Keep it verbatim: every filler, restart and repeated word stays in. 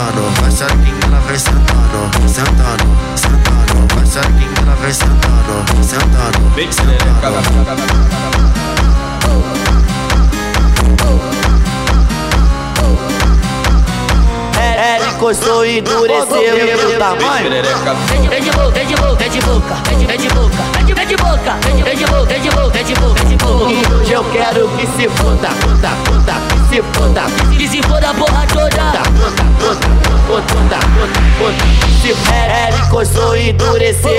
sentando, vai saquinho, ela vai sentando, sentando, sentando, vai saquinho, ela vai sentando, sentando, vem sentando. Ela encostou e endureceu e do tamanho. Vem de boca, vem de boca, vem de boca, vem de boca, vem de boca, vem de boca, vem de boca, vem de boca, vem de boca, vem de boca. E hoje eu quero que se foda, foda, foda, que se foda, que se foda a porra toda. Foda, foda, foda, foda, foda, foda. Ela encostou e endureceu.